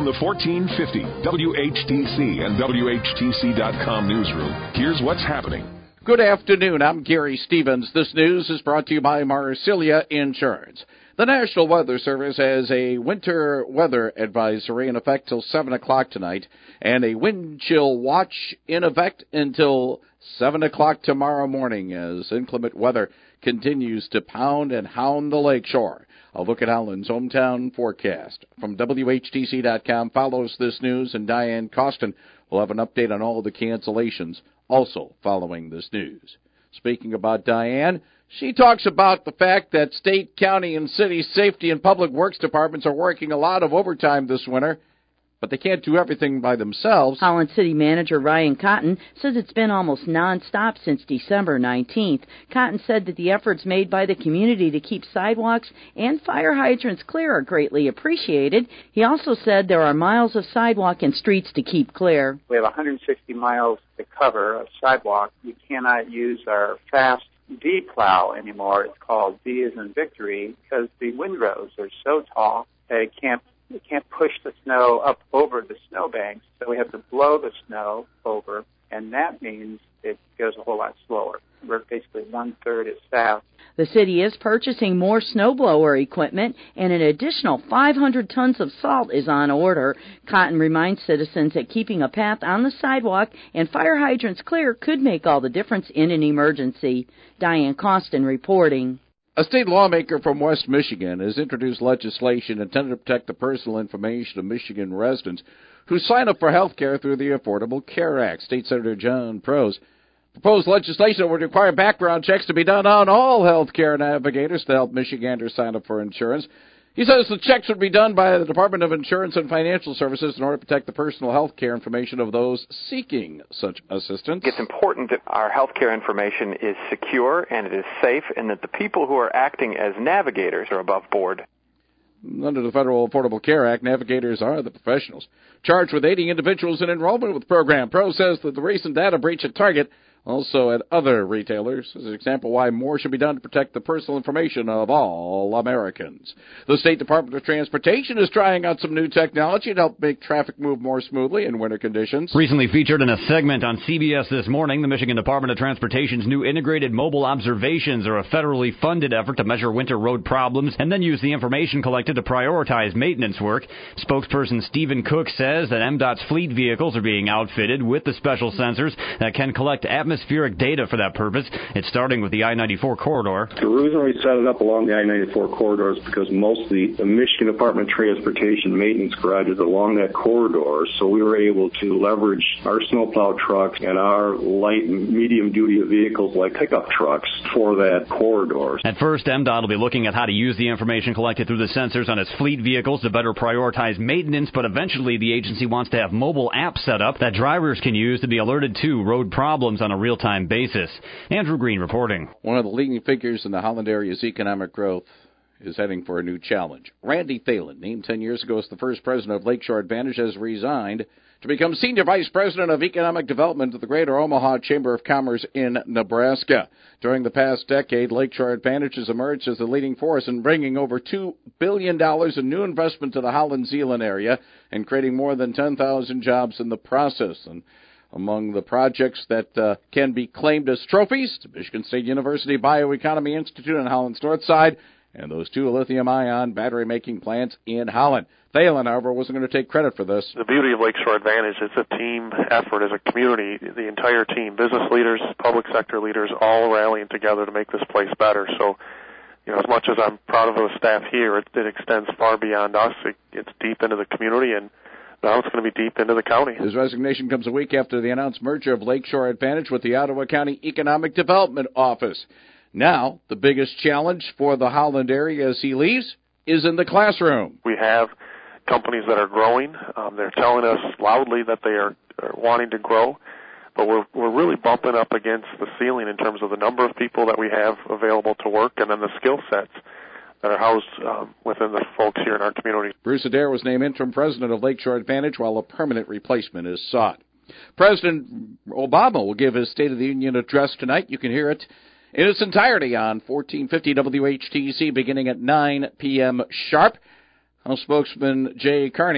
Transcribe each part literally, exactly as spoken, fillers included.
From the fourteen fifty W H T C and W H T C dot com newsroom, here's what's happening. Good afternoon. I'm Gary Stevens. This news is brought to you by Marsilia Insurance. The National Weather Service has a winter weather advisory in effect till seven o'clock tonight and a wind chill watch in effect until seven o'clock tomorrow morning as inclement weather continues to pound and hound the lakeshore. A look at Howland's hometown forecast from W H T C dot com follows this news, and Diane Costin will have an update on all the cancellations also following this news. Speaking about Diane, she talks about the fact that state, county, and city safety and public works departments are working a lot of overtime this winter, but they can't do everything by themselves. Holland City Manager Ryan Cotton says it's been almost nonstop since December nineteenth. Cotton said that the efforts made by the community to keep sidewalks and fire hydrants clear are greatly appreciated. He also said there are miles of sidewalk and streets to keep clear. We have one hundred sixty miles to cover of sidewalk. We cannot use our fast V plow anymore. It's called V as in victory because the windrows are so tall that it can't We can't push the snow up over the snowbanks, so we have to blow the snow over, and that means it goes a whole lot slower. We're basically one-third as fast. The city is purchasing more snowblower equipment, and an additional five hundred tons of salt is on order. Cotton reminds citizens that keeping a path on the sidewalk and fire hydrants clear could make all the difference in an emergency. Diane Costin reporting. A state lawmaker from West Michigan has introduced legislation intended to protect the personal information of Michigan residents who sign up for health care through the Affordable Care Act. State Senator John Prose proposed legislation would require background checks to be done on all health care navigators to help Michiganders sign up for insurance. He says the checks would be done by the Department of Insurance and Financial Services in order to protect the personal health care information of those seeking such assistance. It's important that our health care information is secure and it is safe, and that the people who are acting as navigators are above board. Under the Federal Affordable Care Act, navigators are the professionals charged with aiding individuals in enrollment with the program. Pro says that the recent data breach at Target, also at other retailers, is an example why more should be done to protect the personal information of all Americans. The State Department of Transportation is trying out some new technology to help make traffic move more smoothly in winter conditions. Recently featured in a segment on C B S This Morning, the Michigan Department of Transportation's new Integrated Mobile Observations are a federally funded effort to measure winter road problems and then use the information collected to prioritize maintenance work. Spokesperson Stephen Cook says that M DOT's fleet vehicles are being outfitted with the special sensors that can collect atmospheric atmospheric data for that purpose. It's starting with the I ninety-four corridor. The reason we set it up along the I ninety-four corridor is because most of the, the Michigan Department of Transportation maintenance garages along that corridor, so we were able to leverage our snowplow trucks and our light and medium-duty vehicles like pickup trucks for that corridor. At first, M DOT will be looking at how to use the information collected through the sensors on its fleet vehicles to better prioritize maintenance, but eventually the agency wants to have mobile apps set up that drivers can use to be alerted to road problems on a real-time basis. Andrew Green reporting. One of the leading figures in the Holland area's economic growth is heading for a new challenge. Randy Thalen, named ten years ago as the first president of Lakeshore Advantage, has resigned to become senior vice president of economic development of the Greater Omaha Chamber of Commerce in Nebraska. During the past decade, Lakeshore Advantage has emerged as the leading force in bringing over two billion dollars in new investment to the Holland-Zeeland area and creating more than ten thousand jobs in the process. And among the projects that uh, can be claimed as trophies, the Michigan State University Bioeconomy Institute on Holland's north side, and those two lithium-ion battery-making plants in Holland. Thalen, however, wasn't going to take credit for this. The beauty of Lakeshore Advantage is a team effort as a community, the entire team, business leaders, public sector leaders, all rallying together to make this place better. So, you know, as much as I'm proud of the staff here, it, it extends far beyond us. It, it's deep into the community, and now it's going to be deep into the county. His resignation comes a week after the announced merger of Lakeshore Advantage with the Ottawa County Economic Development Office. Now, the biggest challenge for the Holland area as he leaves is in the classroom. We have companies that are growing. Um, they're telling us loudly that they are, are wanting to grow, but we're we're really bumping up against the ceiling in terms of the number of people that we have available to work and then the skill sets that are housed um, within the folks here in our community. Bruce Adair was named interim president of Lakeshore Advantage while a permanent replacement is sought. President Obama will give his State of the Union address tonight. You can hear it in its entirety on fourteen fifty W H T C beginning at nine p.m. sharp. House spokesman Jay Carney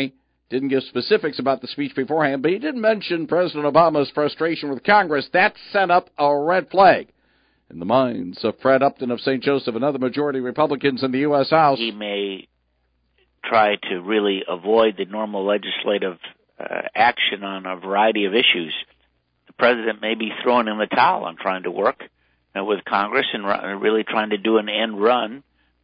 Didn't give specifics about the speech beforehand, but he did mention President Obama's frustration with Congress. That sent up a red flag in the minds of Fred Upton of Saint Joseph and other majority Republicans in the U S. House. He may try to really avoid the normal legislative uh, action on a variety of issues. The president may be throwing in the towel on trying to work uh, with Congress and r- really trying to do an end run,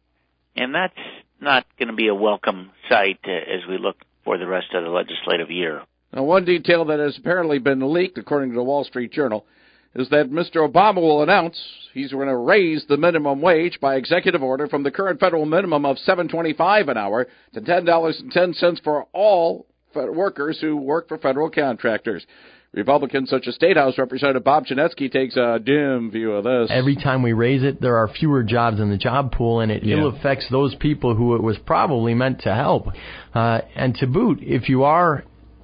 and that's not going to be a welcome sight uh, as we look for the rest of the legislative year. Now, one detail that has apparently been leaked, according to the Wall Street Journal, is that Mister Obama will announce he's going to raise the minimum wage by executive order from the current federal minimum of seven dollars and twenty-five cents an hour to ten dollars and ten cents for all workers who work for federal contractors. Republicans such as State House Representative Bob Janetsky takes a dim view of this. Every time we raise it, there are fewer jobs in the job pool, and it yeah. ill affects those people who it was probably meant to help. Uh, and to boot, if you are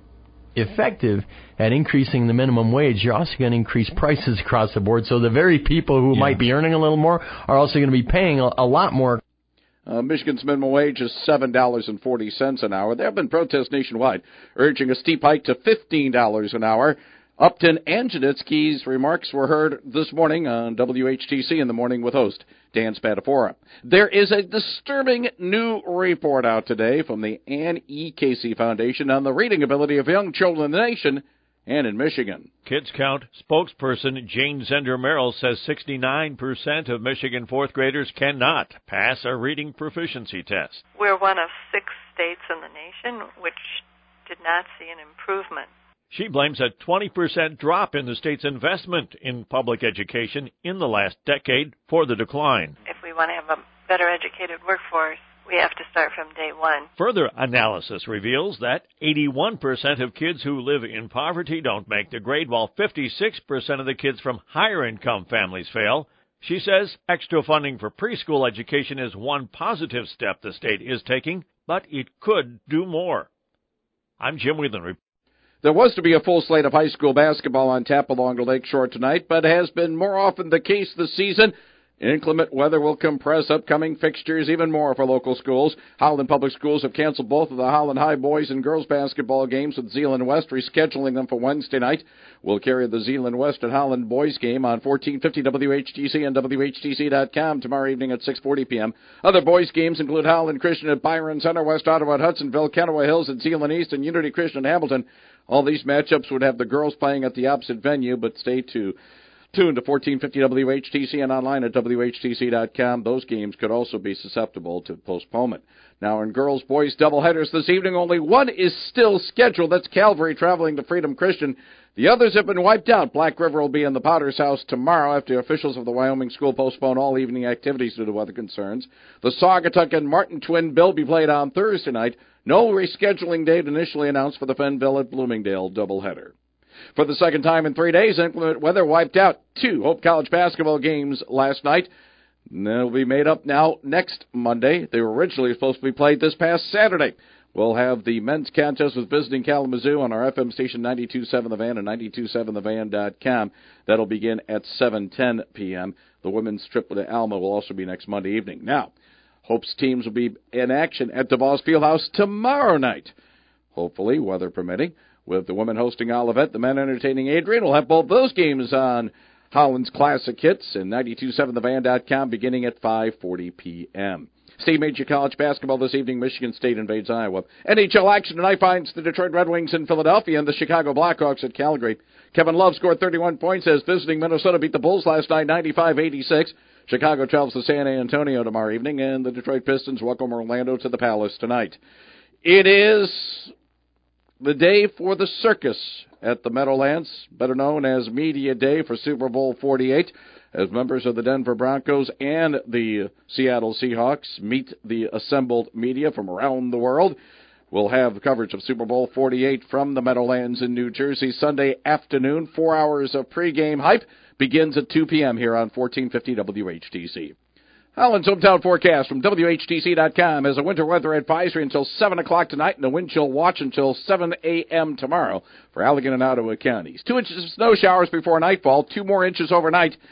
effective at increasing the minimum wage, you're also going to increase prices across the board. So the very people who yeah. might be earning a little more are also going to be paying a, a lot more. Uh, Michigan's minimum wage is seven dollars and forty cents an hour. There have been protests nationwide urging a steep hike to fifteen dollars an hour. Upton and Janetsky's remarks were heard this morning on W H T C in the Morning with host Dan Spadafora. There is a disturbing new report out today from the Ann E. Casey Foundation on the reading ability of young children in the nation and in Michigan. Kids Count spokesperson Jane Zender Merrill says sixty-nine percent of Michigan fourth graders cannot pass a reading proficiency test. We're one of six states in the nation which did not see an improvement. She blames a twenty percent drop in the state's investment in public education in the last decade for the decline. If we want to have a better educated workforce, we have to start from day one. Further analysis reveals that eighty-one percent of kids who live in poverty don't make the grade, while fifty-six percent of the kids from higher income families fail. She says extra funding for preschool education is one positive step the state is taking, but it could do more. I'm Jim Whelan. There was to be a full slate of high school basketball on tap along the lakeshore tonight, but has been more often the case this season. Inclement weather will compress upcoming fixtures even more for local schools. Holland Public Schools have canceled both of the Holland High boys and girls basketball games, with Zeeland West rescheduling them for Wednesday night. We'll carry the Zeeland West and Holland boys game on fourteen fifty W H T C and W H T C dot com tomorrow evening at six forty p.m. Other boys games include Holland Christian at Byron Center, West Ottawa at Hudsonville, Kennewa Hills at Zeeland East, and Unity Christian at Hamilton. All these matchups would have the girls playing at the opposite venue, but stay tuned. Tuned to fourteen fifty W H T C and online at W H T C dot com. Those games could also be susceptible to postponement. Now, in girls-boys doubleheaders this evening, only one is still scheduled. That's Calvary traveling to Freedom Christian. The others have been wiped out. Black River will be in the Potter's House tomorrow after officials of the Wyoming school postpone all evening activities due to weather concerns. The Saugatuck and Martin Twin Bill will be played on Thursday night. No rescheduling date initially announced for the Fenville at Bloomingdale doubleheader. For the second time in three days, inclement weather wiped out two Hope College basketball games last night. They'll be made up now next Monday. They were originally supposed to be played this past Saturday. We'll have the men's contest with visiting Kalamazoo on our F M station ninety-two point seven The Van and ninety-two point seven the van dot com. That'll begin at seven ten p.m. The women's trip to Alma will also be next Monday evening. Now, Hope's teams will be in action at DeVos Fieldhouse tomorrow night, hopefully, weather permitting. With the women hosting Olivet, the men entertaining Adrian. We'll have both those games on Holland's Classic Hits and ninety-two point seven the van dot com beginning at five forty p.m. State Major College basketball this evening. Michigan State invades Iowa. N H L action tonight finds the Detroit Red Wings in Philadelphia and the Chicago Blackhawks at Calgary. Kevin Love scored thirty-one points as visiting Minnesota beat the Bulls last night ninety-five eighty-six. Chicago travels to San Antonio tomorrow evening, and the Detroit Pistons welcome Orlando to the Palace tonight. It is the day for the circus at the Meadowlands, better known as Media Day for Super Bowl forty-eight, as members of the Denver Broncos and the Seattle Seahawks meet the assembled media from around the world. We'll have coverage of Super Bowl forty-eight from the Meadowlands in New Jersey Sunday afternoon. Four hours of pregame hype begins at two p.m. here on fourteen fifty W H T C. Holland's hometown forecast from W H T C dot com has a winter weather advisory until seven o'clock tonight and a wind chill watch until seven a.m. tomorrow for Allegan and Ottawa counties. Two inches of snow showers before nightfall, two more inches overnight.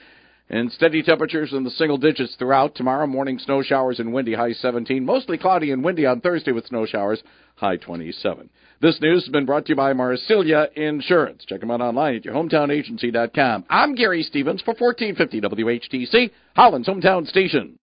And steady temperatures in the single digits throughout. Tomorrow, morning snow showers and windy, high seventeen. Mostly cloudy and windy on Thursday with snow showers, high twenty-seven. This news has been brought to you by Marsilia Insurance. Check them out online at your hometown agency dot com. I'm Gary Stevens for fourteen fifty W H T C, Holland's hometown station.